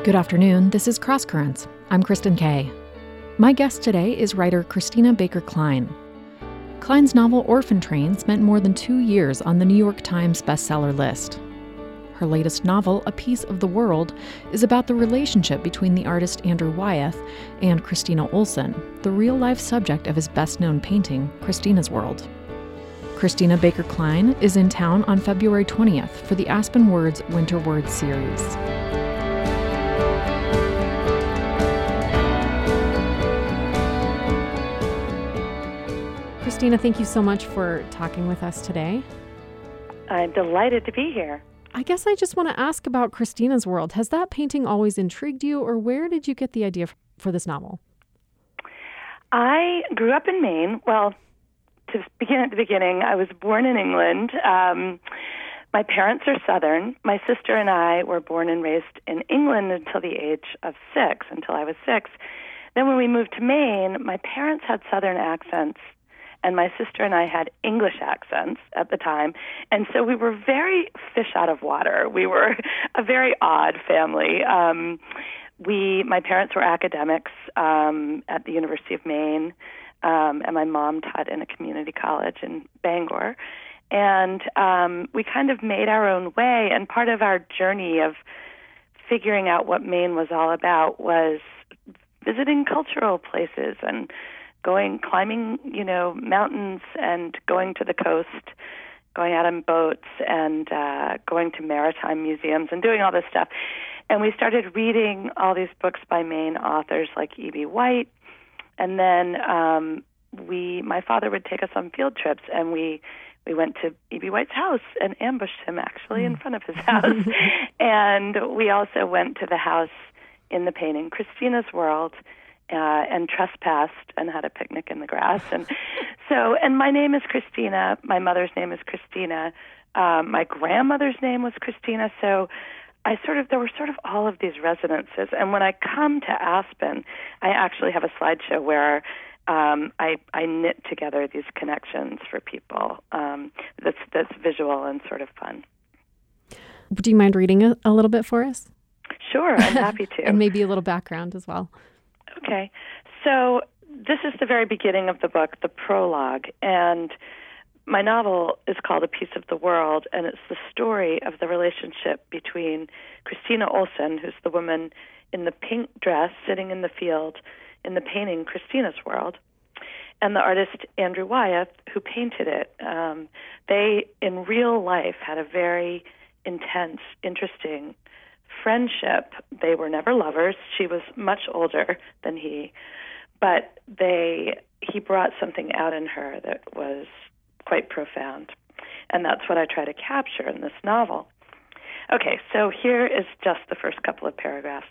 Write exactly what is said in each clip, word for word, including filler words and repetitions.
Good afternoon. This is Cross Currents. I'm Kristen Kay. My guest today is writer Christina Baker Kline. Kline's novel Orphan Train spent more than two years on the New York Times bestseller list. Her latest novel, A Piece of the World, is about the relationship between the artist Andrew Wyeth and Christina Olson, the real-life subject of his best-known painting, Christina's World. Christina Baker Kline is in town on February twentieth for the Aspen Words Winter Words series. Christina, thank you so much for talking with us today. I'm delighted to be here. I guess I just want to ask about Christina's World. Has that painting always intrigued you, or where did you get the idea for this novel? I grew up in Maine. Well, to begin at the beginning, I was born in England. Um, my parents are Southern. My sister and I were born and raised in England until the age of six, until I was six. Then when we moved to Maine, my parents had Southern accents, and my sister and I had English accents at the time. And so we were very fish out of water. We were a very odd family. Um, we, my parents were academics um, at the University of Maine, um, and my mom taught in a community college in Bangor. And um, we kind of made our own way, and part of our journey of figuring out what Maine was all about was visiting cultural places and going, climbing, you know, mountains and going to the coast, going out on boats and uh, going to maritime museums and doing all this stuff. And we started reading all these books by Maine authors like E B. White. And then um, we, my father would take us on field trips, and we we went to E B. White's house and ambushed him actually mm. in front of his house. And we also went to the house in the painting Christina's World, Uh, and trespassed and had a picnic in the grass. And so, and my name is Christina. My mother's name is Christina. Um, my grandmother's name was Christina. So I sort of, there were sort of all of these resonances. And when I come to Aspen, I actually have a slideshow where um, I, I knit together these connections for people um, that's, that's visual and sort of fun. Do you mind reading a, a little bit for us? Sure, I'm happy to. And maybe a little background as well. Okay, so this is the very beginning of the book, the prologue, and my novel is called A Piece of the World, and it's the story of the relationship between Christina Olson, who's the woman in the pink dress sitting in the field in the painting Christina's World, and the artist Andrew Wyeth, who painted it. Um, they, in real life, had a very intense, interesting friendship. They were never lovers. She was much older than he, but they he brought something out in her that was quite profound, and that's what I try to capture in this novel. Okay, so here is just the first couple of paragraphs.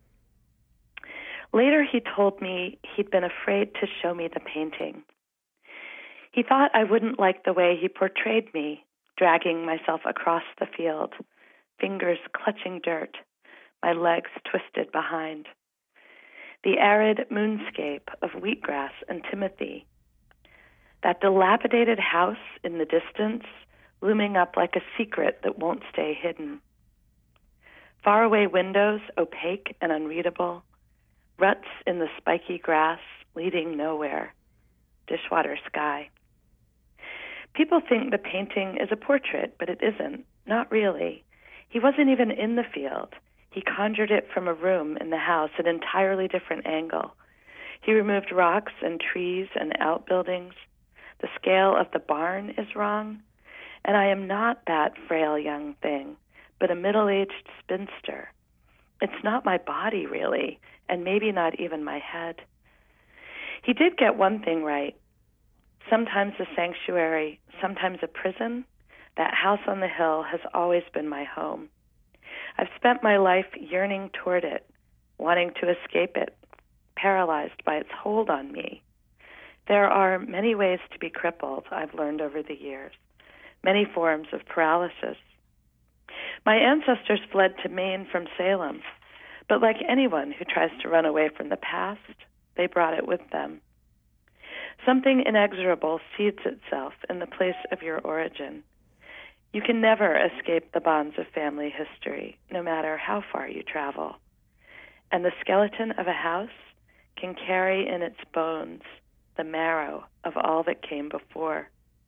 Later, he told me he'd been afraid to show me the painting. He thought I wouldn't like the way he portrayed me, dragging myself across the field, fingers clutching dirt, my legs twisted behind. The arid moonscape of wheatgrass and timothy. That dilapidated house in the distance, looming up like a secret that won't stay hidden. Faraway windows, opaque and unreadable. Ruts in the spiky grass, leading nowhere. Dishwater sky. People think the painting is a portrait, but it isn't. Not really. He wasn't even in the field. He conjured it from a room in the house, an entirely different angle. He removed rocks and trees and outbuildings. The scale of the barn is wrong, and I am not that frail young thing, but a middle-aged spinster. It's not my body, really, and maybe not even my head. He did get one thing right. Sometimes a sanctuary, sometimes a prison. That house on the hill has always been my home. I've spent my life yearning toward it, wanting to escape it, paralyzed by its hold on me. There are many ways to be crippled, I've learned over the years, many forms of paralysis. My ancestors fled to Maine from Salem, but like anyone who tries to run away from the past, they brought it with them. Something inexorable seeds itself in the place of your origin. You can never escape the bonds of family history, no matter how far you travel. and the skeleton of a house can carry in its bones the marrow of all that came before.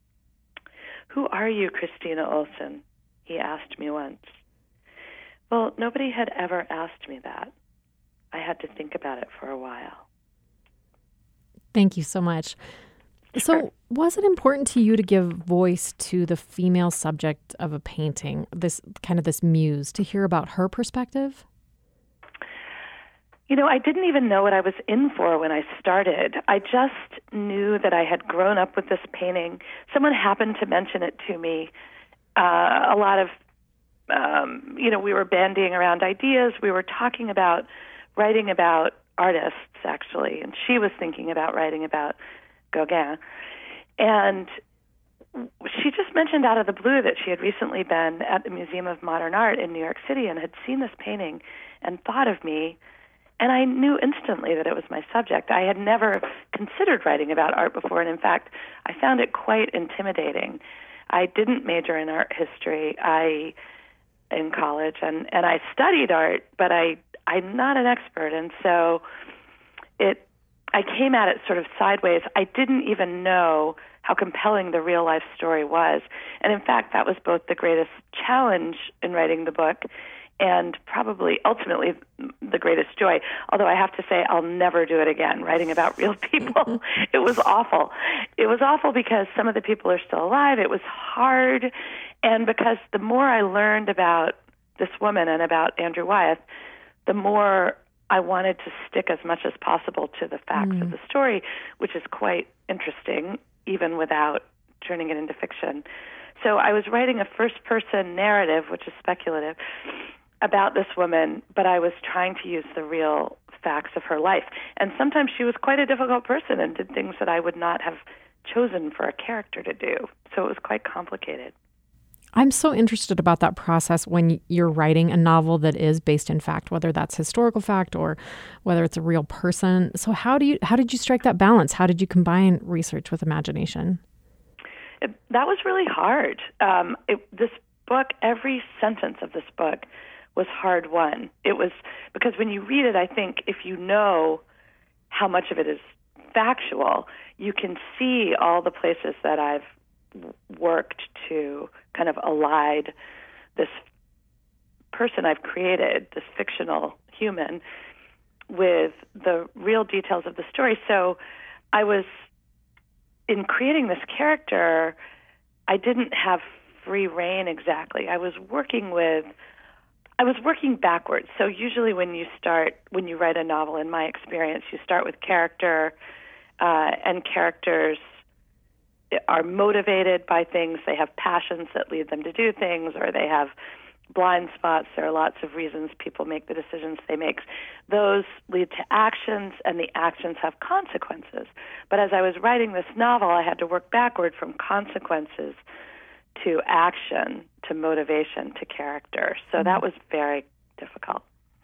Who are you, Christina Olson? He asked me once. Well, nobody had ever asked me that. I had to think about it for a while. Thank you so much. So was it important to you to give voice to the female subject of a painting, this kind of this muse, to hear about her perspective? You know, I didn't even know what I was in for when I started. I just knew that I had grown up with this painting. Someone happened to mention it to me. Uh, a lot of, um, you know, we were bandying around ideas. We were talking about writing about artists, actually, and she was thinking about writing about Gauguin. And she just mentioned out of the blue that she had recently been at the Museum of Modern Art in New York City and had seen this painting and thought of me. And I knew instantly that it was my subject. I had never considered writing about art before, and in fact, I found it quite intimidating. I didn't major in art history I in college, and, and I studied art, but I, I'm not an expert, and so it I came at it sort of sideways. I didn't even know how compelling the real-life story was. And in fact, that was both the greatest challenge in writing the book and probably ultimately the greatest joy. Although I have to say I'll never do it again, writing about real people. It was awful. It was awful because some of the people are still alive. It was hard. And because the more I learned about this woman and about Andrew Wyeth, the more I wanted to stick as much as possible to the facts mm. of the story, which is quite interesting, even without turning it into fiction. So I was writing a first-person narrative, which is speculative, about this woman, but I was trying to use the real facts of her life. And sometimes she was quite a difficult person and did things that I would not have chosen for a character to do. So it was quite complicated. I'm so interested about that process when you're writing a novel that is based in fact, whether that's historical fact or whether it's a real person. So how do you how did you strike that balance? How did you combine research with imagination? It, that was really hard. Um, it, this book, every sentence of this book was hard won. It was because when you read it, I think if you know how much of it is factual, you can see all the places that I've worked to kind of allied this person I've created, this fictional human, with the real details of the story. So I was, in creating this character, I didn't have free rein exactly. I was working with, I was working backwards. So usually when you start, when you write a novel, in my experience, you start with character, uh, and characters are motivated by things. They have passions that lead them to do things, or they have blind spots. There are lots of reasons people make the decisions they make. Those lead to actions, and the actions have consequences. But as I was writing this novel, I had to work backward from consequences to action, to motivation, to character. So that was very difficult.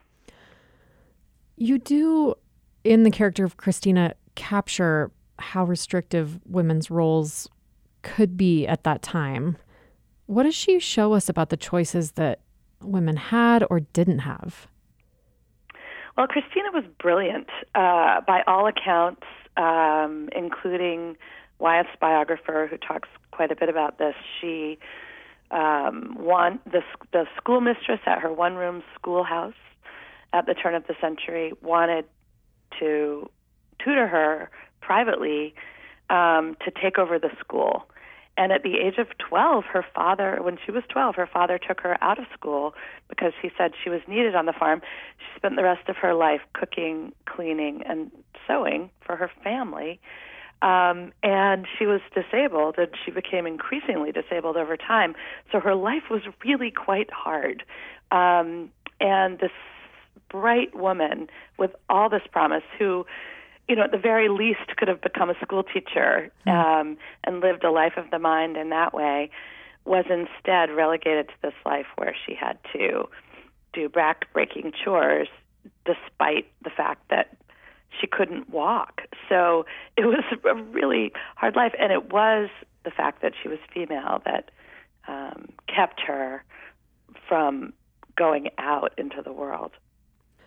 You do, in the character of Christina, capture how restrictive women's roles could be at that time. What does she show us about the choices that women had or didn't have? Well, Christina was brilliant uh, by all accounts, um, including Wyeth's biographer, who talks quite a bit about this. She um, won the, the schoolmistress at her one-room schoolhouse at the turn of the century wanted to tutor her privately um, to take over the school. And at the age of twelve, her father, when she was twelve, her father took her out of school because he said she was needed on the farm. She spent the rest of her life cooking, cleaning, and sewing for her family. Um, and she was disabled, and she became increasingly disabled over time. So her life was really quite hard. Um, and this bright woman with all this promise who, you know, at the very least could have become a school teacher um, and lived a life of the mind in that way, was instead relegated to this life where she had to do back-breaking chores despite the fact that she couldn't walk. So it was a really hard life, and it was the fact that she was female that um, kept her from going out into the world.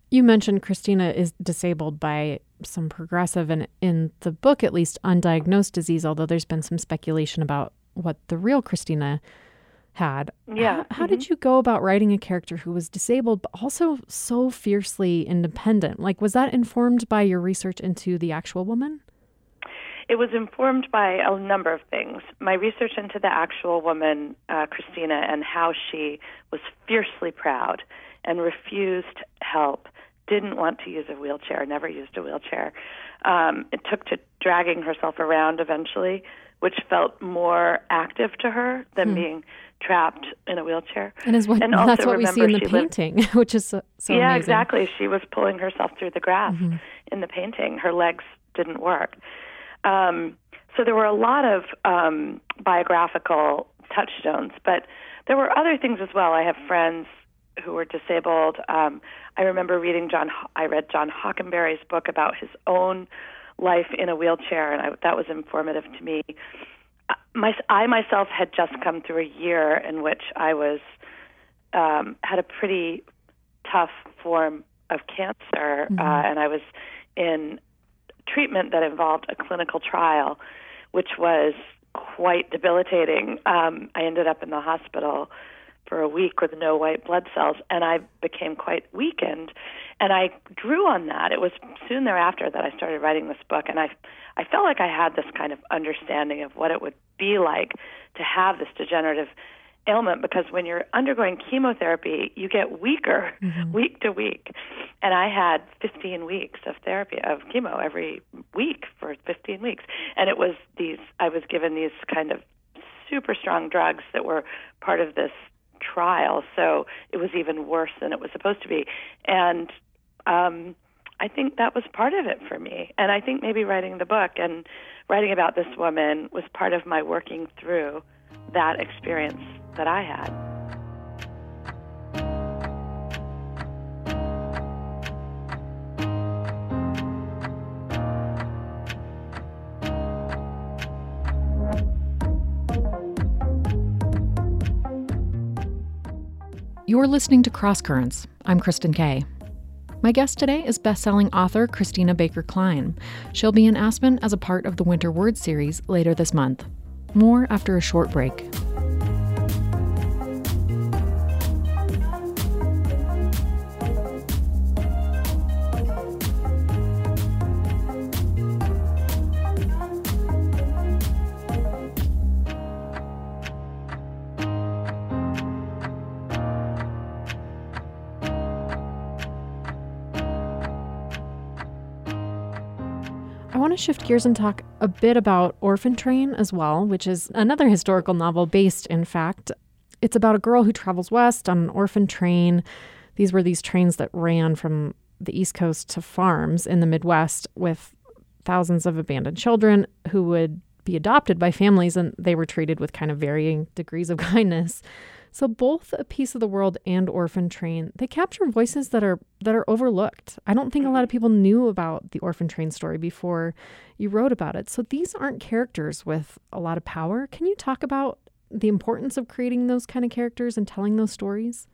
You mentioned Christina is disabled by some progressive and, in the book at least, undiagnosed disease, although there's been some speculation about what the real Christina had. Yeah. How, how mm-hmm. did you go about writing a character who was disabled but also so fiercely independent? Like, was that informed by your research into the actual woman? It was informed by a number of things. My research into the actual woman, uh, Christina, and how she was fiercely proud and refused help, didn't want to use a wheelchair, never used a wheelchair. Um, it took to dragging herself around eventually, which felt more active to her than hmm. being trapped in a wheelchair. And, is what, and that's what we see in the painting, lived, which is so, so yeah, amazing. exactly. She was pulling herself through the grass mm-hmm. in the painting. Her legs didn't work. Um, so there were a lot of um, biographical touchstones, but there were other things as well. I have friends who were disabled. Um, I remember reading John. I read John Hockenberry's book about his own life in a wheelchair, and I, that was informative to me. My, I myself had just come through a year in which I was um, had a pretty tough form of cancer, mm-hmm. uh, and I was in treatment that involved a clinical trial, which was quite debilitating. Um, I ended up in the hospital for a week with no white blood cells, and I became quite weakened. And I drew on that. It was soon thereafter that I started writing this book, and I, I felt like I had this kind of understanding of what it would be like to have this degenerative ailment, because when you're undergoing chemotherapy, you get weaker mm-hmm. week to week. And I had fifteen weeks of therapy, of chemo every week for fifteen weeks. And it was these, I was given these kind of super strong drugs that were part of this trial. So it was even worse than it was supposed to be. And um, I think that was part of it for me. And I think maybe writing the book and writing about this woman was part of my working through that experience that I had. You're listening to Cross Currents. I'm Kristen Kay. My guest today is best-selling author Christina Baker Kline. She'll be in Aspen as a part of the Winter Word series later this month. More after a short break. I want to shift gears and talk a bit about Orphan Train as well, which is another historical novel based, in fact. It's about a girl who travels west on an orphan train. These were these trains that ran from the East Coast to farms in the Midwest with thousands of abandoned children who would be adopted by families, and they were treated with kind of varying degrees of kindness. So both A Piece of the World and Orphan Train, they capture voices that are that are overlooked. I don't think a lot of people knew about the Orphan Train story before you wrote about it. So these aren't characters with a lot of power. Can you talk about the importance of creating those kind of characters and telling those stories?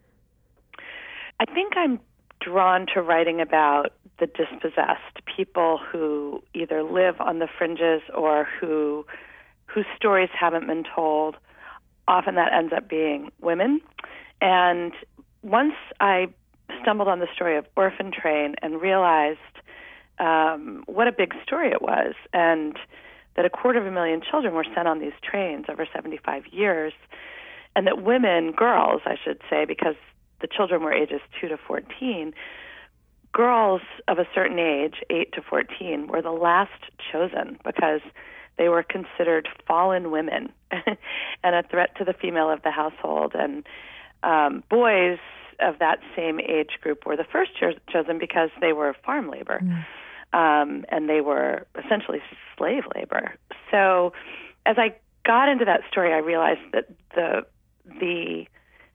I think I'm drawn to writing about the dispossessed, people who either live on the fringes or who whose stories haven't been told. Often that ends up being women. And once I stumbled on the story of Orphan Train and realized um, what a big story it was, and that a quarter of a million children were sent on these trains over seventy-five years, and that women, girls, I should say, because the children were ages two to fourteen, girls of a certain age, eight to fourteen, were the last chosen because they were considered fallen women and a threat to the female of the household. And um, boys of that same age group were the first cho- chosen because they were farm labor, mm. um, and they were essentially slave labor. So as I got into that story, I realized that the the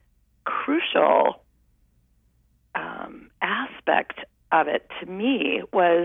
crucial um, aspect of it to me was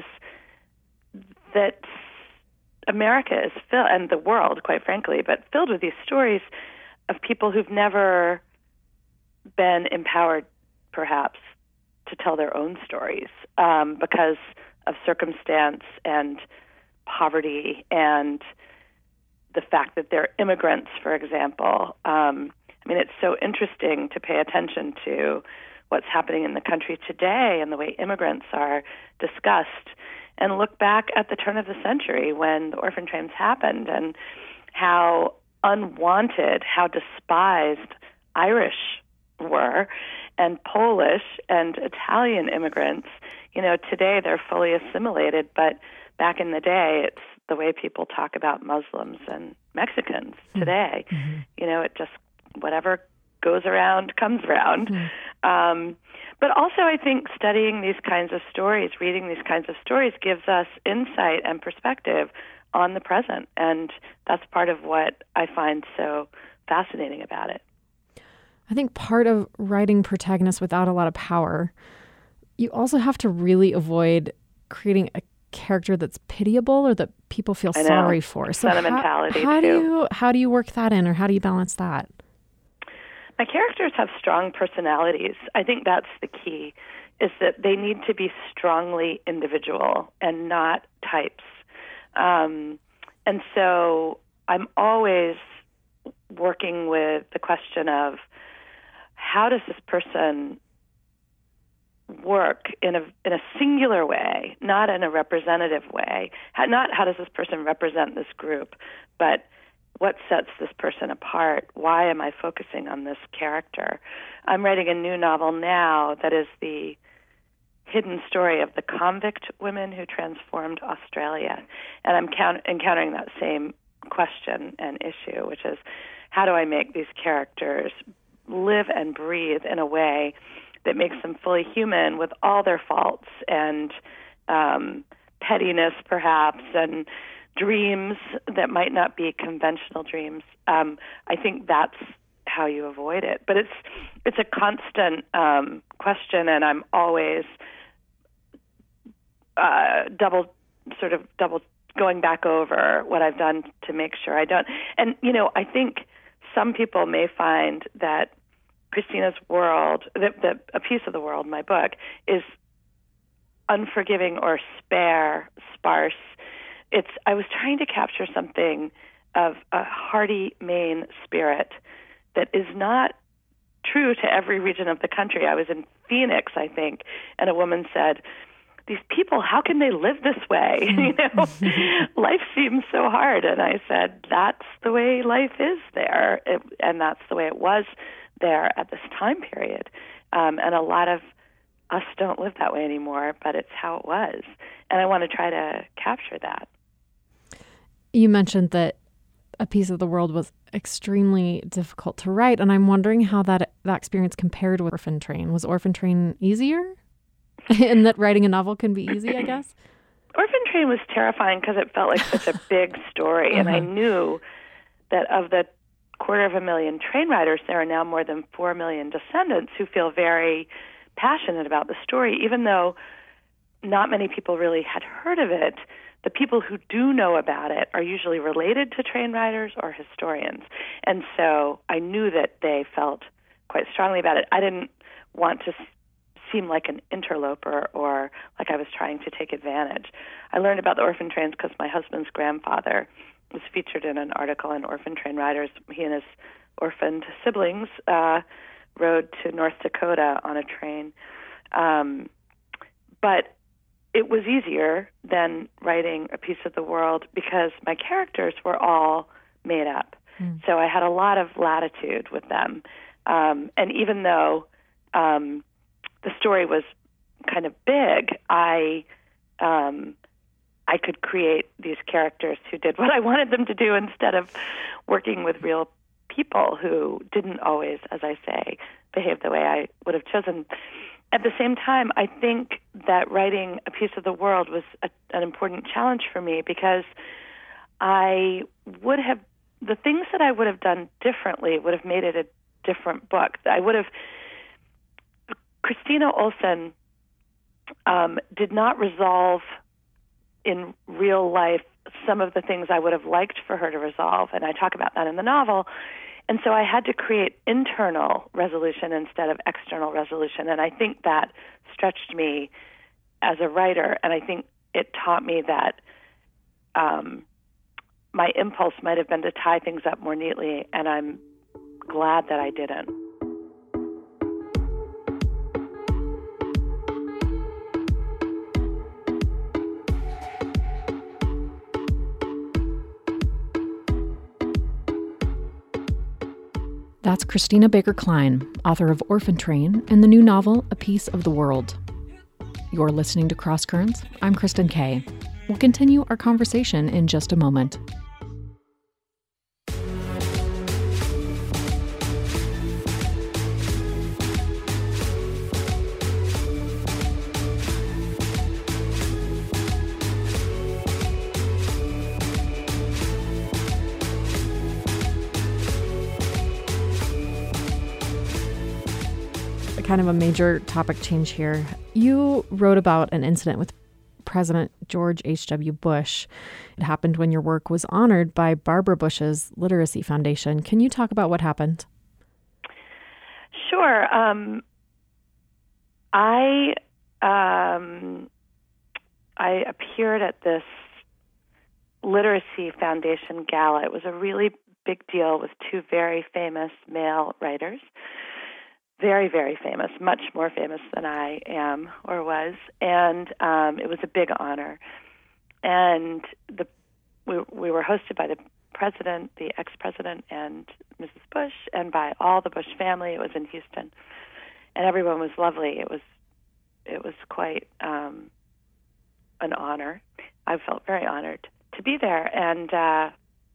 that America is filled, and the world, quite frankly, but filled with these stories of people who've never been empowered, perhaps, to tell their own stories um, because of circumstance and poverty and the fact that they're immigrants, for example. Um, I mean, it's so interesting to pay attention to what's happening in the country today and the way immigrants are discussed, and look back at the turn of the century when the orphan trains happened and how unwanted, how despised Irish were, and Polish and Italian immigrants. You know, today they're fully assimilated, but back in the day, it's the way people talk about Muslims and Mexicans today. Mm-hmm. You know, it just, whatever goes around comes around. Mm-hmm. Um, but also, I think studying these kinds of stories, reading these kinds of stories, gives us insight and perspective on the present. And that's part of what I find so fascinating about it. I think part of writing protagonists without a lot of power, you also have to really avoid creating a character that's pitiable or that people feel sorry for. So sentimentality how, how too. do you how do you work that in, or how do you balance that? My characters have strong personalities. I think that's the key, is that they need to be strongly individual and not types. Um, and so I'm always working with the question of, how does this person work in a in a singular way, not in a representative way? How, not how does this person represent this group, but what sets this person apart? Why am I focusing on this character? I'm writing a new novel now that is the hidden story of the convict women who transformed Australia. And I'm count- encountering that same question and issue, which is, how do I make these characters live and breathe in a way that makes them fully human with all their faults and um, pettiness, perhaps, and dreams that might not be conventional dreams. Um, I think that's how you avoid it. But it's it's a constant um, question, and I'm always uh, double sort of double going back over what I've done to make sure I don't. And you know, I think some people may find that Christina's world, that, that a piece of the world, my book, is unforgiving or spare, sparse. It's I was trying to capture something of a hearty Maine spirit that is not true to every region of the country. I was in Phoenix, I think, and a woman said, "These people, how can they live this way? You know, life seems so hard." And I said, "That's the way life is there, it, and that's the way it was there at this time period. Um, and a lot of us don't live that way anymore, but it's how it was." And I want to try to capture that. You mentioned that A Piece of the World was extremely difficult to write, and I'm wondering how that that experience compared with Orphan Train. Was Orphan Train easier? And that writing a novel can be easy, I guess? Orphan Train was terrifying because it felt like such a big story, uh-huh. and I knew that of the quarter of a million train riders, there are now more than four million descendants who feel very passionate about the story, even though not many people really had heard of it. The people who do know about it are usually related to train riders or historians. And so I knew that they felt quite strongly about it. I didn't want to seem like an interloper or like I was trying to take advantage. I learned about the orphan trains because my husband's grandfather was featured in an article in Orphan Train Riders. He and his orphaned siblings uh, rode to North Dakota on a train. Um, but it was easier than writing A Piece of the World because my characters were all made up. Mm. So I had a lot of latitude with them. Um, and even though um, the story was kind of big, I um, I could create these characters who did what I wanted them to do instead of working with real people who didn't always, as I say, behave the way I would have chosen. At the same time, I think that writing A Piece of the World was a, an important challenge for me because I would have, the things that I would have done differently would have made it a different book. I would have, Christina Olson um, did not resolve in real life some of the things I would have liked for her to resolve, and I talk about that in the novel. And so I had to create internal resolution instead of external resolution, and I think that stretched me as a writer, and I think it taught me that um, my impulse might have been to tie things up more neatly, and I'm glad that I didn't. That's Christina Baker Kline, author of Orphan Train and the new novel, A Piece of the World. You're listening to Cross Currents. I'm Kristen Kay. We'll continue our conversation in just a moment. Kind of a major topic change here. You wrote about an incident with President George H W. Bush. It happened when your work was honored by Barbara Bush's Literacy Foundation. Can you talk about what happened? Sure. Um, I um, I appeared at this Literacy Foundation gala. It was a really big deal with two very famous male writers. Very, very famous, much more famous than I am or was, and um, it was a big honor. And the we, we were hosted by the president, the ex-president, and Missus Bush, and by all the Bush family. It was in Houston, and everyone was lovely. It was it was quite um, an honor. I felt very honored to be there, and uh,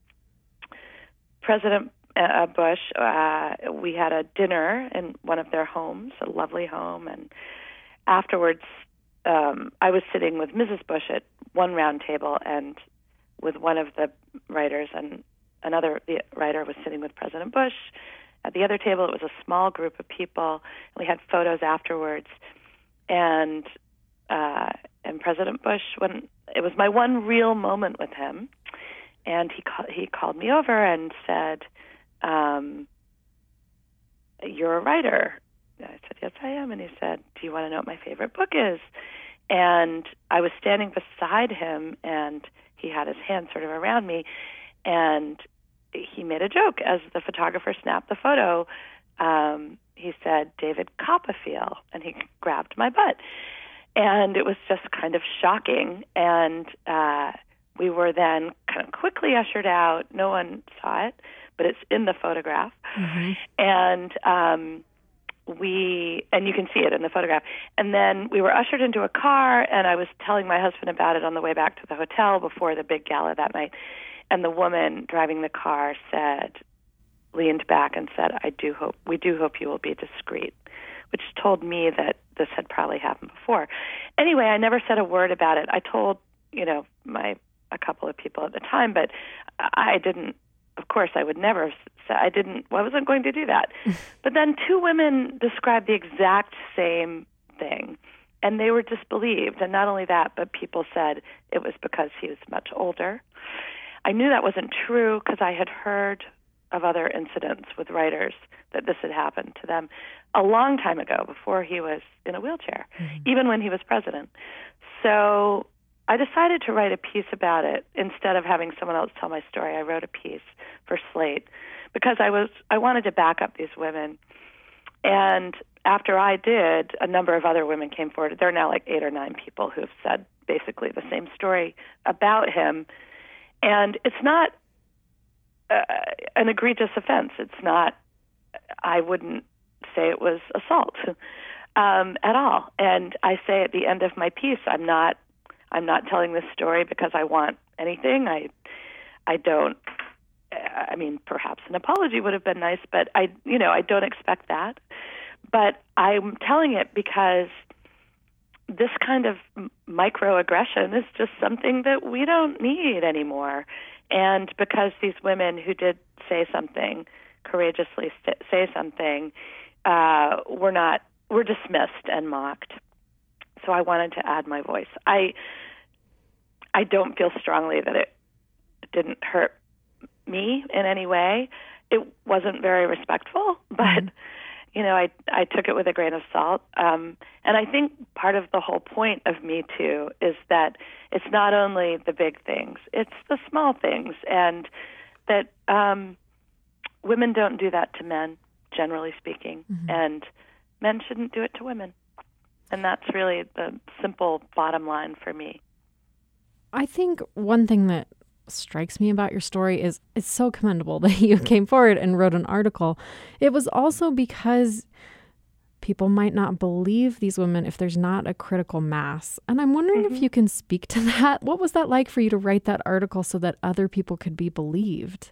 President Uh, Bush, uh, we had a dinner in one of their homes, a lovely home, and afterwards um, I was sitting with Missus Bush at one round table and with one of the writers, and another the writer was sitting with President Bush. At the other table, it was a small group of people, and we had photos afterwards. And uh, and President Bush, when it was my one real moment with him, and he ca- he called me over and said, Um, you're a writer. I said, yes, I am. And he said, do you want to know what my favorite book is? And I was standing beside him, and he had his hand sort of around me, and he made a joke. As the photographer snapped the photo, um, he said, David Copperfield, and he grabbed my butt. And it was just kind of shocking. And uh, we were then kind of quickly ushered out. No one saw it, but it's in the photograph. Mm-hmm. And um, we, and you can see it in the photograph. And then we were ushered into a car, and I was telling my husband about it on the way back to the hotel before the big gala that night. And the woman driving the car said, leaned back and said, I do hope, we do hope you will be discreet, which told me that this had probably happened before. Anyway, I never said a word about it. I told, you know, my, a couple of people at the time, but I didn't, of course, I would never say, I didn't, I wasn't going to do that. But then two women described the exact same thing, and they were disbelieved. And not only that, but people said it was because he was much older. I knew that wasn't true because I had heard of other incidents with writers that this had happened to them a long time ago, before he was in a wheelchair, mm-hmm. even when he was president. So I decided to write a piece about it instead of having someone else tell my story. I wrote a piece for Slate because I was I wanted to back up these women. And after I did, a number of other women came forward. There are now like eight or nine people who have said basically the same story about him. And it's not uh, an egregious offense. It's not, I wouldn't say it was assault um, at all. And I say at the end of my piece, I'm not I'm not telling this story because I want anything. I I don't, I mean, perhaps an apology would have been nice, but I, you know, I don't expect that. But I'm telling it because this kind of microaggression is just something that we don't need anymore. And because these women who did say something, courageously say something, uh, were not, were dismissed and mocked. So I wanted to add my voice. I I don't feel strongly that it didn't hurt me in any way. It wasn't very respectful, but you know, I I took it with a grain of salt. Um, and I think part of the whole point of Me Too is that it's not only the big things, it's the small things, and that um, women don't do that to men, generally speaking, mm-hmm. and men shouldn't do it to women. And that's really the simple bottom line for me. I think one thing that strikes me about your story is it's so commendable that you came forward and wrote an article. It was also because people might not believe these women if there's not a critical mass. And I'm wondering mm-hmm. if you can speak to that. What was that like for you to write that article so that other people could be believed?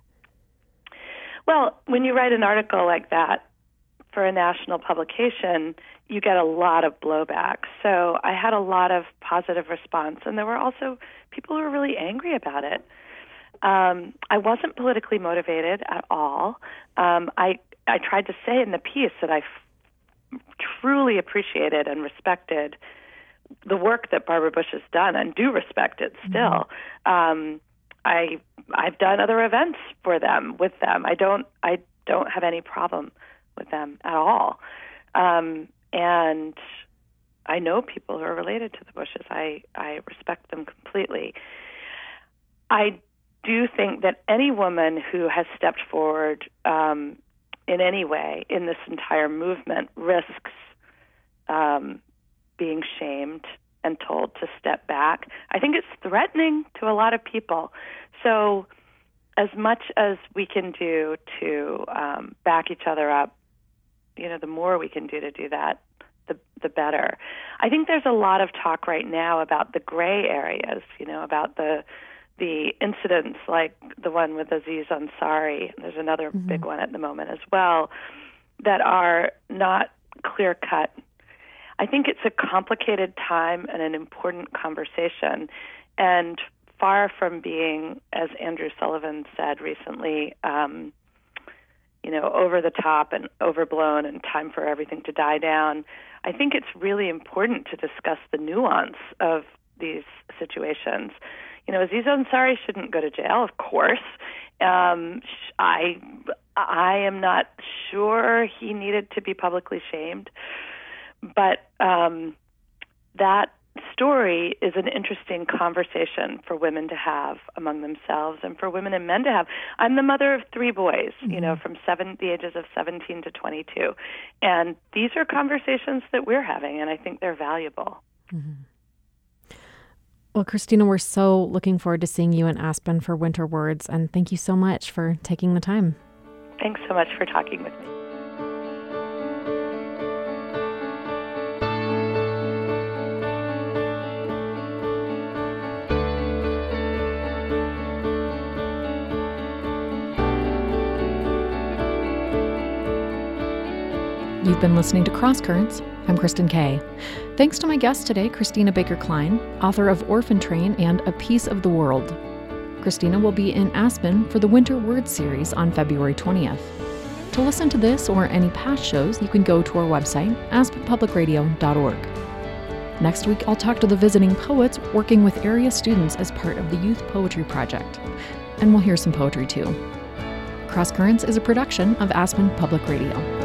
Well, when you write an article like that for a national publication, you get a lot of blowback. So I had a lot of positive response, and there were also people who were really angry about it. Um, I wasn't politically motivated at all. Um, I I tried to say in the piece that I f- truly appreciated and respected the work that Barbara Bush has done, and do respect it still. Mm-hmm. Um, I I've done other events for them with them. I don't I don't have any problem with them at all. Um, and I know people who are related to the Bushes. I, I respect them completely. I do think that any woman who has stepped forward um, in any way in this entire movement risks um, being shamed and told to step back. I think it's threatening to a lot of people. So as much as we can do to um, back each other up, you know, the more we can do to do that, the the better. I think there's a lot of talk right now about the gray areas, you know, about the the incidents like the one with Aziz Ansari. There's another mm-hmm. big one at the moment as well, that are not clear-cut. I think it's a complicated time and an important conversation, and far from being, as Andrew Sullivan said recently, um, you know, over the top and overblown and time for everything to die down. I think it's really important to discuss the nuance of these situations. You know, Aziz Ansari shouldn't go to jail, of course. Um, I I am not sure he needed to be publicly shamed, but um, that story is an interesting conversation for women to have among themselves and for women and men to have. I'm the mother of three boys, mm-hmm. you know, from seven, the ages of seventeen to twenty-two. And these are conversations that we're having, and I think they're valuable. Mm-hmm. Well, Christina, we're so looking forward to seeing you in Aspen for Winter Words, and thank you so much for taking the time. Thanks so much for talking with me. You've been listening to Cross Currents. I'm Kristen Kay. Thanks to my guest today, Christina Baker Kline, author of Orphan Train and A Piece of the World. Christina will be in Aspen for the Winter Words series on February twentieth. To listen to this or any past shows, you can go to our website, aspen public radio dot org. Next week, I'll talk to the visiting poets working with area students as part of the Youth Poetry Project. And we'll hear some poetry too. Cross Currents is a production of Aspen Public Radio.